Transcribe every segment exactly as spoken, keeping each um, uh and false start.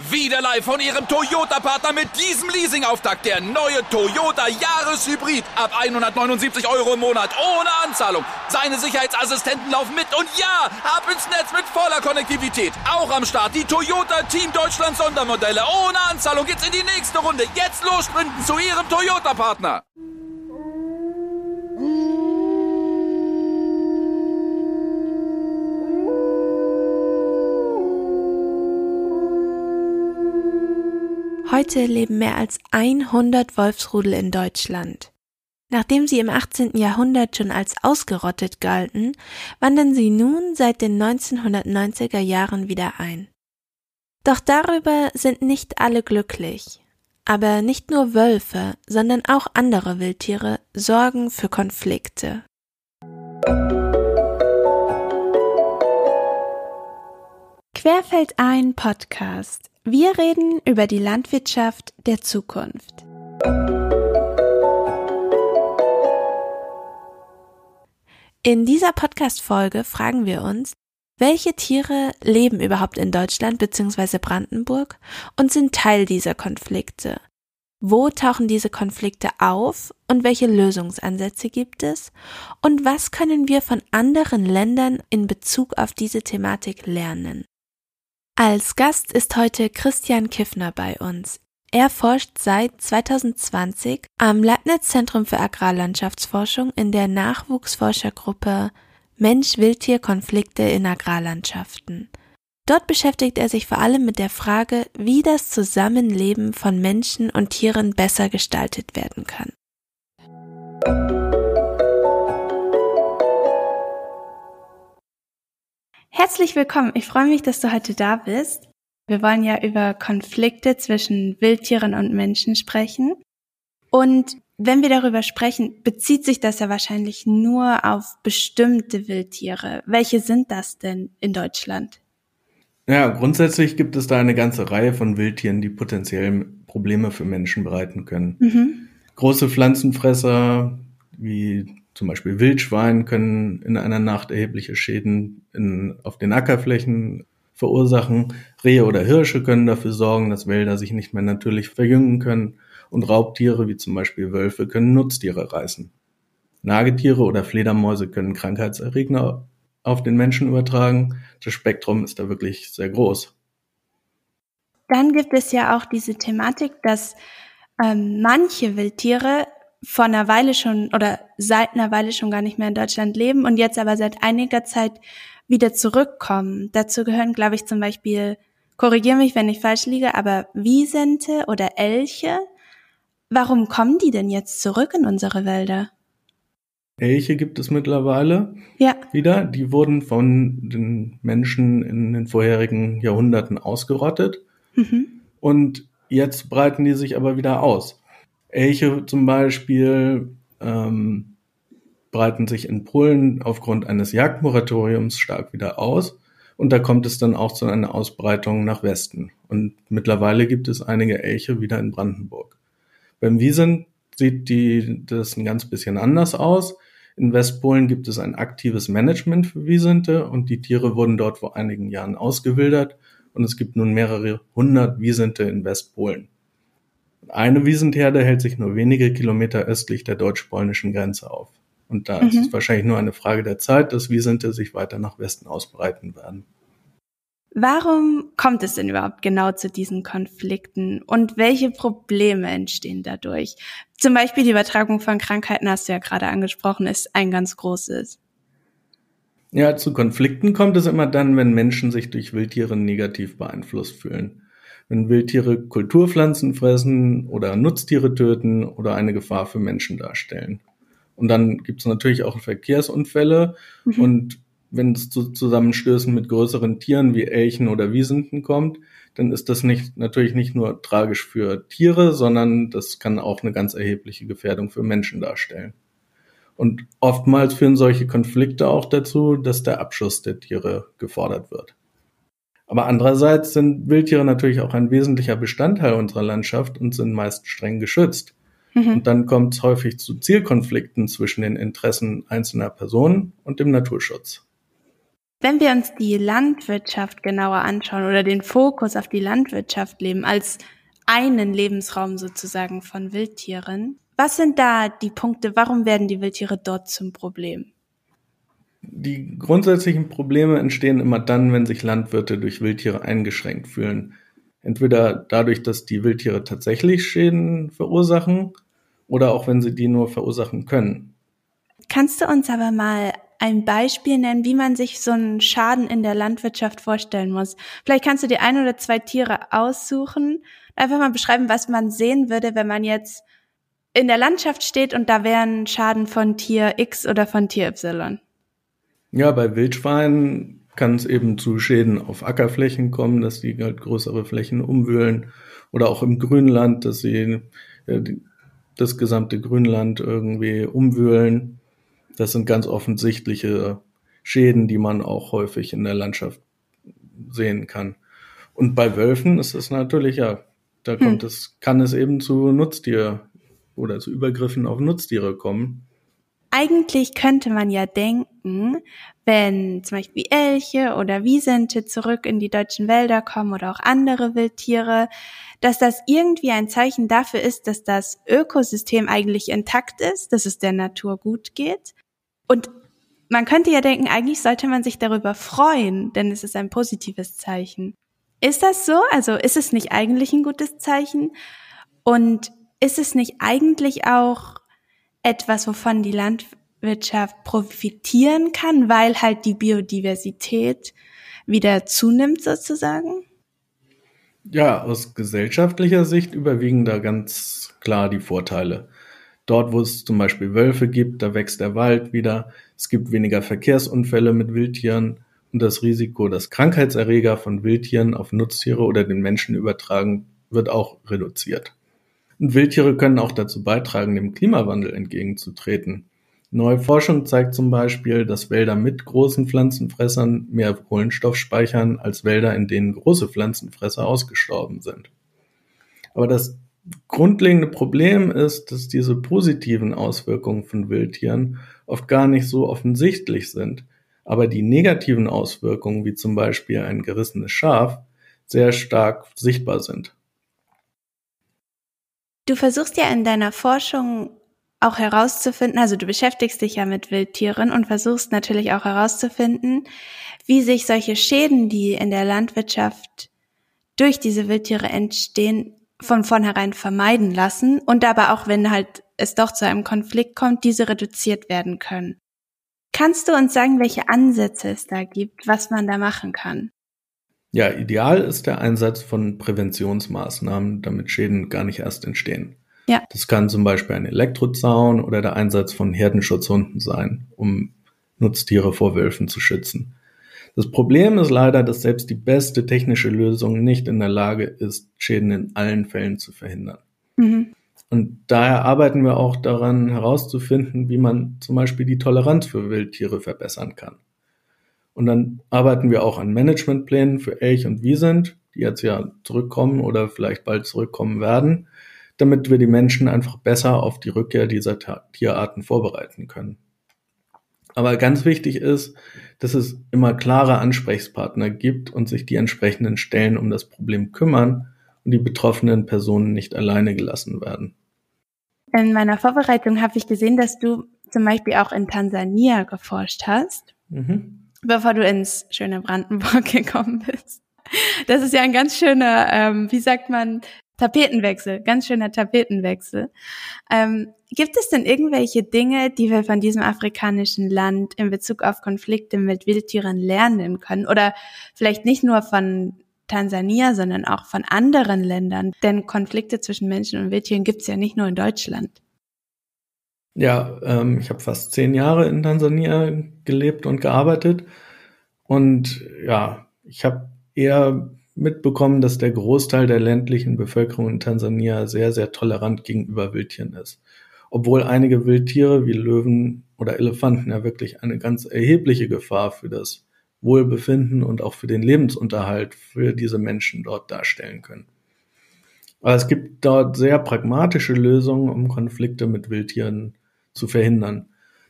Wieder live von Ihrem Toyota-Partner mit diesem Leasing-Auftakt. Der neue Toyota Jahreshybrid. Ab hundertneunundsiebzig Euro im Monat. Ohne Anzahlung. Seine Sicherheitsassistenten laufen mit. Und ja, ab ins Netz mit voller Konnektivität. Auch am Start die Toyota Team Deutschland Sondermodelle. Ohne Anzahlung geht's in die nächste Runde. Jetzt los sprinten zu Ihrem Toyota-Partner. Heute leben mehr als hundert Wolfsrudel in Deutschland. Nachdem sie im achtzehnten Jahrhundert schon als ausgerottet galten, wandern sie nun seit den neunzehnhundertneunziger Jahren wieder ein. Doch darüber sind nicht alle glücklich. Aber nicht nur Wölfe, sondern auch andere Wildtiere sorgen für Konflikte. Querfeldein Podcast. Wir reden über die Landwirtschaft der Zukunft. In dieser Podcast-Folge fragen wir uns, welche Tiere leben überhaupt in Deutschland bzw. Brandenburg und sind Teil dieser Konflikte? Wo tauchen diese Konflikte auf und welche Lösungsansätze gibt es? Und was können wir von anderen Ländern in Bezug auf diese Thematik lernen? Als Gast ist heute Christian Kiffner bei uns. Er forscht seit zweitausendzwanzig am Leibniz-Zentrum für Agrarlandschaftsforschung in der Nachwuchsforschergruppe Mensch-Wildtier-Konflikte in Agrarlandschaften. Dort beschäftigt er sich vor allem mit der Frage, wie das Zusammenleben von Menschen und Tieren besser gestaltet werden kann. Herzlich willkommen, ich freue mich, dass du heute da bist. Wir wollen ja über Konflikte zwischen Wildtieren und Menschen sprechen. Und wenn wir darüber sprechen, bezieht sich das ja wahrscheinlich nur auf bestimmte Wildtiere. Welche sind das denn in Deutschland? Ja, grundsätzlich gibt es da eine ganze Reihe von Wildtieren, die potenziell Probleme für Menschen bereiten können. Mhm. Große Pflanzenfresser wie zum Beispiel Wildschwein können in einer Nacht erhebliche Schäden in, auf den Ackerflächen verursachen. Rehe oder Hirsche können dafür sorgen, dass Wälder sich nicht mehr natürlich verjüngen können. Und Raubtiere wie zum Beispiel Wölfe können Nutztiere reißen. Nagetiere oder Fledermäuse können Krankheitserreger auf den Menschen übertragen. Das Spektrum ist da wirklich sehr groß. Dann gibt es ja auch diese Thematik, dass ähm, manche Wildtiere vor einer Weile schon oder seit einer Weile schon gar nicht mehr in Deutschland leben und jetzt aber seit einiger Zeit wieder zurückkommen. Dazu gehören, glaube ich, zum Beispiel, korrigiere mich, wenn ich falsch liege, aber Wisente oder Elche. Warum kommen die denn jetzt zurück in unsere Wälder? Elche gibt es mittlerweile ja. wieder. Die wurden von den Menschen in den vorherigen Jahrhunderten ausgerottet. Mhm. Und jetzt breiten die sich aber wieder aus. Elche zum Beispiel ähm, breiten sich in Polen aufgrund eines Jagdmoratoriums stark wieder aus. Und da kommt es dann auch zu einer Ausbreitung nach Westen. Und mittlerweile gibt es einige Elche wieder in Brandenburg. Beim Wisent sieht die, das ein ganz bisschen anders aus. In Westpolen gibt es ein aktives Management für Wisente und die Tiere wurden dort vor einigen Jahren ausgewildert. Und es gibt nun mehrere hundert Wisente in Westpolen. Eine Wiesentherde hält sich nur wenige Kilometer östlich der deutsch-polnischen Grenze auf. Und da mhm. ist es wahrscheinlich nur eine Frage der Zeit, dass Wisente sich weiter nach Westen ausbreiten werden. Warum kommt es denn überhaupt genau zu diesen Konflikten und welche Probleme entstehen dadurch? Zum Beispiel die Übertragung von Krankheiten, hast du ja gerade angesprochen, ist ein ganz großes. Ja, zu Konflikten kommt es immer dann, wenn Menschen sich durch Wildtiere negativ beeinflusst fühlen. Wenn Wildtiere Kulturpflanzen fressen oder Nutztiere töten oder eine Gefahr für Menschen darstellen. Und dann gibt es natürlich auch Verkehrsunfälle. Mhm. Und wenn es zu Zusammenstößen mit größeren Tieren wie Elchen oder Wisenten kommt, dann ist das nicht natürlich nicht nur tragisch für Tiere, sondern das kann auch eine ganz erhebliche Gefährdung für Menschen darstellen. Und oftmals führen solche Konflikte auch dazu, dass der Abschuss der Tiere gefordert wird. Aber andererseits sind Wildtiere natürlich auch ein wesentlicher Bestandteil unserer Landschaft und sind meist streng geschützt. Mhm. Und dann kommt es häufig zu Zielkonflikten zwischen den Interessen einzelner Personen und dem Naturschutz. Wenn wir uns die Landwirtschaft genauer anschauen oder den Fokus auf die Landwirtschaft legen als einen Lebensraum sozusagen von Wildtieren, was sind da die Punkte, warum werden die Wildtiere dort zum Problem? Die grundsätzlichen Probleme entstehen immer dann, wenn sich Landwirte durch Wildtiere eingeschränkt fühlen. Entweder dadurch, dass die Wildtiere tatsächlich Schäden verursachen oder auch wenn sie die nur verursachen können. Kannst du uns aber mal ein Beispiel nennen, wie man sich so einen Schaden in der Landwirtschaft vorstellen muss? Vielleicht kannst du dir ein oder zwei Tiere aussuchen, einfach mal beschreiben, was man sehen würde, wenn man jetzt in der Landschaft steht und da wäre ein Schaden von Tier X oder von Tier Y. Ja, bei Wildschweinen kann es eben zu Schäden auf Ackerflächen kommen, dass die halt größere Flächen umwühlen, oder auch im Grünland, dass sie äh, das gesamte Grünland irgendwie umwühlen. Das sind ganz offensichtliche Schäden, die man auch häufig in der Landschaft sehen kann. Und bei Wölfen ist es natürlich, ja, da kommt hm. es, kann es eben zu Nutztier oder zu Übergriffen auf Nutztiere kommen. Eigentlich könnte man ja denken, wenn zum Beispiel Elche oder Wisente zurück in die deutschen Wälder kommen oder auch andere Wildtiere, dass das irgendwie ein Zeichen dafür ist, dass das Ökosystem eigentlich intakt ist, dass es der Natur gut geht. Und man könnte ja denken, eigentlich sollte man sich darüber freuen, denn es ist ein positives Zeichen. Ist das so? Also ist es nicht eigentlich ein gutes Zeichen? Und ist es nicht eigentlich auch etwas, wovon die Landwirtschaft profitieren kann, weil halt die Biodiversität wieder zunimmt sozusagen? Ja, aus gesellschaftlicher Sicht überwiegen da ganz klar die Vorteile. Dort, wo es zum Beispiel Wölfe gibt, da wächst der Wald wieder, es gibt weniger Verkehrsunfälle mit Wildtieren und das Risiko, dass Krankheitserreger von Wildtieren auf Nutztiere oder den Menschen übertragen, wird auch reduziert. Und Wildtiere können auch dazu beitragen, dem Klimawandel entgegenzutreten. Neue Forschung zeigt zum Beispiel, dass Wälder mit großen Pflanzenfressern mehr Kohlenstoff speichern als Wälder, in denen große Pflanzenfresser ausgestorben sind. Aber das grundlegende Problem ist, dass diese positiven Auswirkungen von Wildtieren oft gar nicht so offensichtlich sind, aber die negativen Auswirkungen, wie zum Beispiel ein gerissenes Schaf, sehr stark sichtbar sind. Du versuchst ja in deiner Forschung auch herauszufinden, also du beschäftigst dich ja mit Wildtieren und versuchst natürlich auch herauszufinden, wie sich solche Schäden, die in der Landwirtschaft durch diese Wildtiere entstehen, von vornherein vermeiden lassen und aber auch, wenn halt es doch zu einem Konflikt kommt, diese reduziert werden können. Kannst du uns sagen, welche Ansätze es da gibt, was man da machen kann? Ja, ideal ist der Einsatz von Präventionsmaßnahmen, damit Schäden gar nicht erst entstehen. Ja. Das kann zum Beispiel ein Elektrozaun oder der Einsatz von Herdenschutzhunden sein, um Nutztiere vor Wölfen zu schützen. Das Problem ist leider, dass selbst die beste technische Lösung nicht in der Lage ist, Schäden in allen Fällen zu verhindern. Mhm. Und daher arbeiten wir auch daran, herauszufinden, wie man zum Beispiel die Toleranz für Wildtiere verbessern kann. Und dann arbeiten wir auch an Managementplänen für Elch und Wisent, die jetzt ja zurückkommen oder vielleicht bald zurückkommen werden, damit wir die Menschen einfach besser auf die Rückkehr dieser Tierarten vorbereiten können. Aber ganz wichtig ist, dass es immer klare Ansprechpartner gibt und sich die entsprechenden Stellen um das Problem kümmern und die betroffenen Personen nicht alleine gelassen werden. In meiner Vorbereitung habe ich gesehen, dass du zum Beispiel auch in Tansania geforscht hast, mhm. bevor du ins schöne Brandenburg gekommen bist. Das ist ja ein ganz schöner, ähm, wie sagt man, Tapetenwechsel, ganz schöner Tapetenwechsel. Ähm, gibt es denn irgendwelche Dinge, die wir von diesem afrikanischen Land in Bezug auf Konflikte mit Wildtieren lernen können? Oder vielleicht nicht nur von Tansania, sondern auch von anderen Ländern? Denn Konflikte zwischen Menschen und Wildtieren gibt es ja nicht nur in Deutschland. Ja, ähm, ich habe fast zehn Jahre in Tansania gelebt und gearbeitet. Und ja, ich habe eher mitbekommen, dass der Großteil der ländlichen Bevölkerung in Tansania sehr, sehr tolerant gegenüber Wildtieren ist. Obwohl einige Wildtiere wie Löwen oder Elefanten ja wirklich eine ganz erhebliche Gefahr für das Wohlbefinden und auch für den Lebensunterhalt für diese Menschen dort darstellen können. Aber es gibt dort sehr pragmatische Lösungen, um Konflikte mit Wildtieren zu verhindern.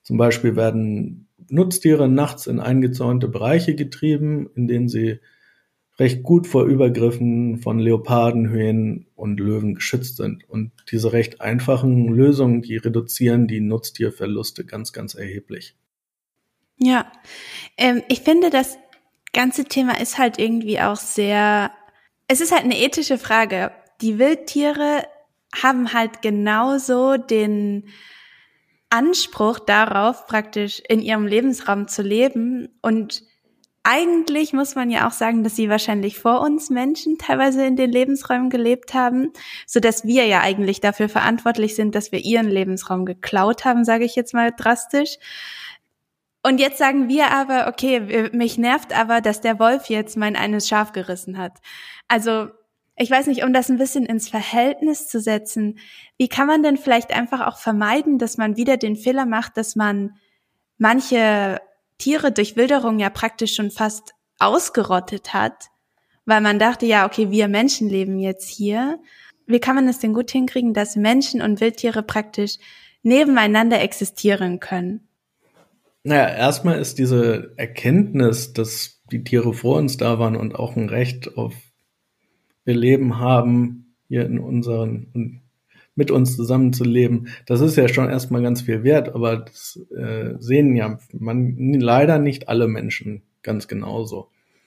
Zum Beispiel werden Nutztiere nachts in eingezäunte Bereiche getrieben, in denen sie recht gut vor Übergriffen von Leoparden, Hyänen und Löwen geschützt sind. Und diese recht einfachen Lösungen, die reduzieren die Nutztierverluste ganz, ganz erheblich. Ja, ähm, ich finde, das ganze Thema ist halt irgendwie auch sehr, es ist halt eine ethische Frage. Die Wildtiere haben halt genauso den Anspruch darauf, praktisch in ihrem Lebensraum zu leben. Und eigentlich muss man ja auch sagen, dass sie wahrscheinlich vor uns Menschen teilweise in den Lebensräumen gelebt haben, so dass wir ja eigentlich dafür verantwortlich sind, dass wir ihren Lebensraum geklaut haben, sage ich jetzt mal drastisch. Und jetzt sagen wir aber, okay, mich nervt aber, dass der Wolf jetzt mein eines Schaf gerissen hat. Also ich weiß nicht, um das ein bisschen ins Verhältnis zu setzen, wie kann man denn vielleicht einfach auch vermeiden, dass man wieder den Fehler macht, dass man manche Tiere durch Wilderung ja praktisch schon fast ausgerottet hat, weil man dachte, ja, okay, wir Menschen leben jetzt hier. Wie kann man es denn gut hinkriegen, dass Menschen und Wildtiere praktisch nebeneinander existieren können? Naja, erstmal ist diese Erkenntnis, dass die Tiere vor uns da waren und auch ein Recht auf ihr Leben haben, hier in unseren, mit uns zusammenzuleben, das ist ja schon erstmal ganz viel wert, aber das äh, sehen ja man leider nicht alle Menschen ganz genauso.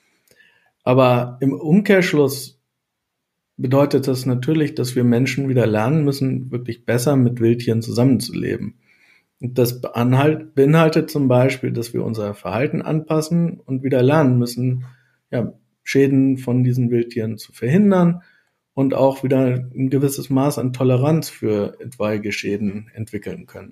Aber im Umkehrschluss bedeutet das natürlich, dass wir Menschen wieder lernen müssen, wirklich besser mit Wildtieren zusammenzuleben. Und das beinhaltet zum Beispiel, dass wir unser Verhalten anpassen und wieder lernen müssen, ja, Schäden von diesen Wildtieren zu verhindern und auch wieder ein gewisses Maß an Toleranz für etwaige Schäden entwickeln können.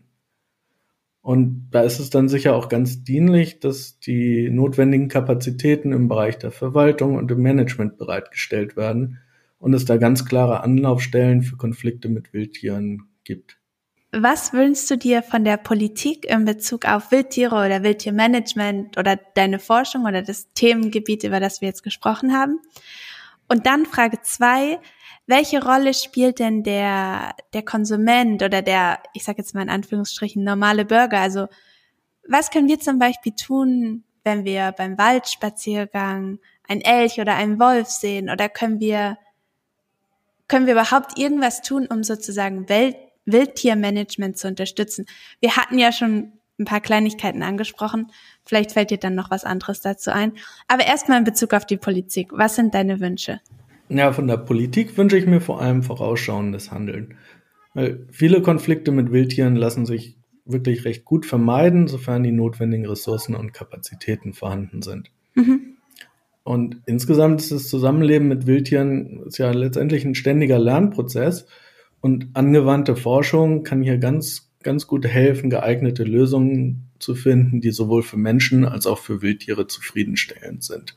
Und da ist es dann sicher auch ganz dienlich, dass die notwendigen Kapazitäten im Bereich der Verwaltung und im Management bereitgestellt werden und es da ganz klare Anlaufstellen für Konflikte mit Wildtieren gibt. Was wünschst du dir von der Politik in Bezug auf Wildtiere oder Wildtiermanagement oder deine Forschung oder das Themengebiet, über das wir jetzt gesprochen haben? Und dann Frage zwei, welche Rolle spielt denn der der Konsument oder der, ich sage jetzt mal in Anführungsstrichen, normale Bürger? Also was können wir zum Beispiel tun, wenn wir beim Waldspaziergang einen Elch oder einen Wolf sehen? Oder können wir können wir überhaupt irgendwas tun, um sozusagen Welt Wildtiermanagement zu unterstützen? Wir hatten ja schon ein paar Kleinigkeiten angesprochen. Vielleicht fällt dir dann noch was anderes dazu ein. Aber erstmal in Bezug auf die Politik. Was sind deine Wünsche? Ja, von der Politik wünsche ich mir vor allem vorausschauendes Handeln. Weil viele Konflikte mit Wildtieren lassen sich wirklich recht gut vermeiden, sofern die notwendigen Ressourcen und Kapazitäten vorhanden sind. Mhm. Und insgesamt ist das Zusammenleben mit Wildtieren ist ja letztendlich ein ständiger Lernprozess. Und angewandte Forschung kann hier ganz, ganz gut helfen, geeignete Lösungen zu finden, die sowohl für Menschen als auch für Wildtiere zufriedenstellend sind.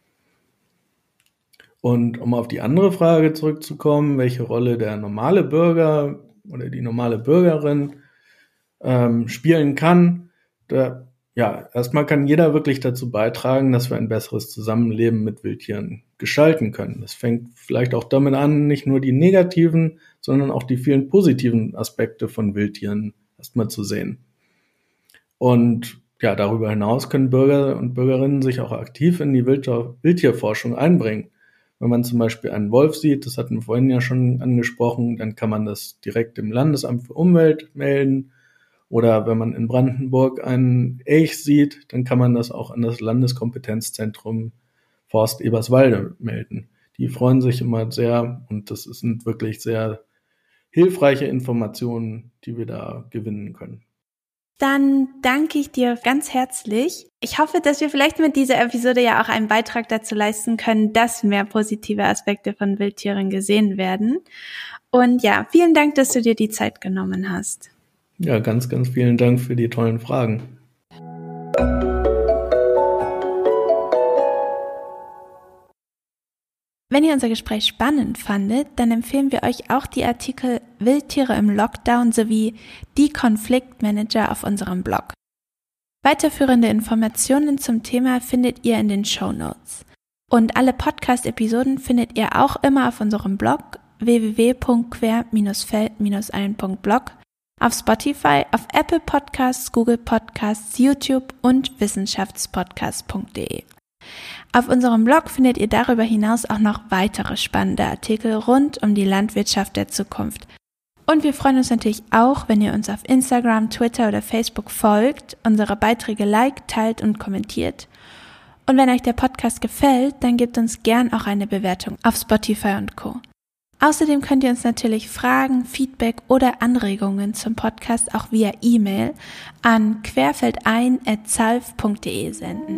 Und um auf die andere Frage zurückzukommen, welche Rolle der normale Bürger oder die normale Bürgerin ähm, spielen kann, da, ja, erstmal kann jeder wirklich dazu beitragen, dass wir ein besseres Zusammenleben mit Wildtieren gestalten können. Das fängt vielleicht auch damit an, nicht nur die negativen, sondern auch die vielen positiven Aspekte von Wildtieren erstmal zu sehen. Und ja, darüber hinaus können Bürger und Bürgerinnen sich auch aktiv in die Wildtierforschung einbringen. Wenn man zum Beispiel einen Wolf sieht, das hatten wir vorhin ja schon angesprochen, dann kann man das direkt dem Landesamt für Umwelt melden. Oder wenn man in Brandenburg einen Elch sieht, dann kann man das auch an das Landeskompetenzzentrum Forst Eberswalde melden. Die freuen sich immer sehr und das sind wirklich sehr hilfreiche Informationen, die wir da gewinnen können. Dann danke ich dir ganz herzlich. Ich hoffe, dass wir vielleicht mit dieser Episode ja auch einen Beitrag dazu leisten können, dass mehr positive Aspekte von Wildtieren gesehen werden. Und ja, vielen Dank, dass du dir die Zeit genommen hast. Ja, ganz, ganz vielen Dank für die tollen Fragen. Wenn ihr unser Gespräch spannend fandet, dann empfehlen wir euch auch die Artikel Wildtiere im Lockdown sowie die Konfliktmanager auf unserem Blog. Weiterführende Informationen zum Thema findet ihr in den Shownotes. Und alle Podcast-Episoden findet ihr auch immer auf unserem Blog w w w punkt quer Bindestrich feld Bindestrich ein Punkt blog. Auf Spotify, auf Apple Podcasts, Google Podcasts, YouTube und wissenschaftspodcast punkt de. Auf unserem Blog findet ihr darüber hinaus auch noch weitere spannende Artikel rund um die Landwirtschaft der Zukunft. Und wir freuen uns natürlich auch, wenn ihr uns auf Instagram, Twitter oder Facebook folgt, unsere Beiträge liked, teilt und kommentiert. Und wenn euch der Podcast gefällt, dann gebt uns gern auch eine Bewertung auf Spotify und Co. Außerdem könnt ihr uns natürlich Fragen, Feedback oder Anregungen zum Podcast auch via E-Mail an querfeldein at zalf punkt de senden.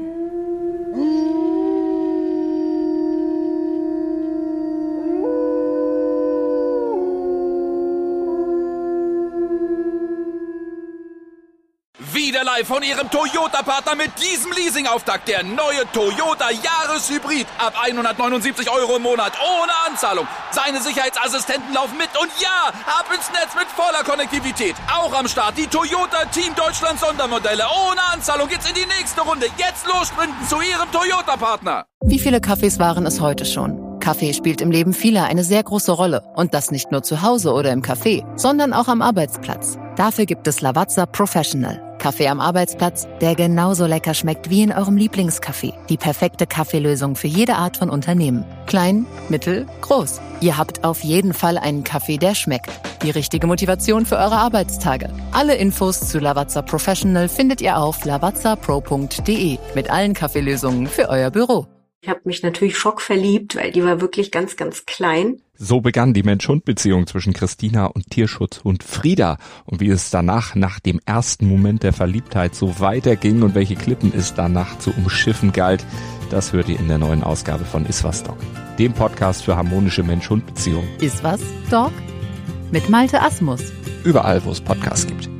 Wieder live von Ihrem Toyota-Partner mit diesem Leasing-Auftakt. Der neue Toyota Jahreshybrid. Ab hundertneunundsiebzig Euro im Monat. Ohne Anzahlung. Seine Sicherheitsassistenten laufen mit. Und ja, ab ins Netz mit voller Konnektivität. Auch am Start die Toyota Team Deutschland Sondermodelle. Ohne Anzahlung geht's in die nächste Runde. Jetzt los sprinten zu Ihrem Toyota-Partner. Wie viele Kaffees waren es heute schon? Kaffee spielt im Leben vieler eine sehr große Rolle. Und das nicht nur zu Hause oder im Café, sondern auch am Arbeitsplatz. Dafür gibt es Lavazza Professional. Kaffee am Arbeitsplatz, der genauso lecker schmeckt wie in eurem Lieblingscafé. Die perfekte Kaffeelösung für jede Art von Unternehmen. Klein, mittel, groß. Ihr habt auf jeden Fall einen Kaffee, der schmeckt. Die richtige Motivation für eure Arbeitstage. Alle Infos zu Lavazza Professional findet ihr auf lavazza pro punkt de mit allen Kaffeelösungen für euer Büro. Ich habe mich natürlich schockverliebt, weil die war wirklich ganz, ganz klein. So begann die Mensch-Hund-Beziehung zwischen Christina und Tierschutzhund Frieda. Und wie es danach, nach dem ersten Moment der Verliebtheit, so weiterging und welche Klippen es danach zu umschiffen galt, das hört ihr in der neuen Ausgabe von Iswas Dog, dem Podcast für harmonische Mensch-Hund-Beziehungen. Iswas Dog? Mit Malte Asmus. Überall, wo es Podcasts gibt.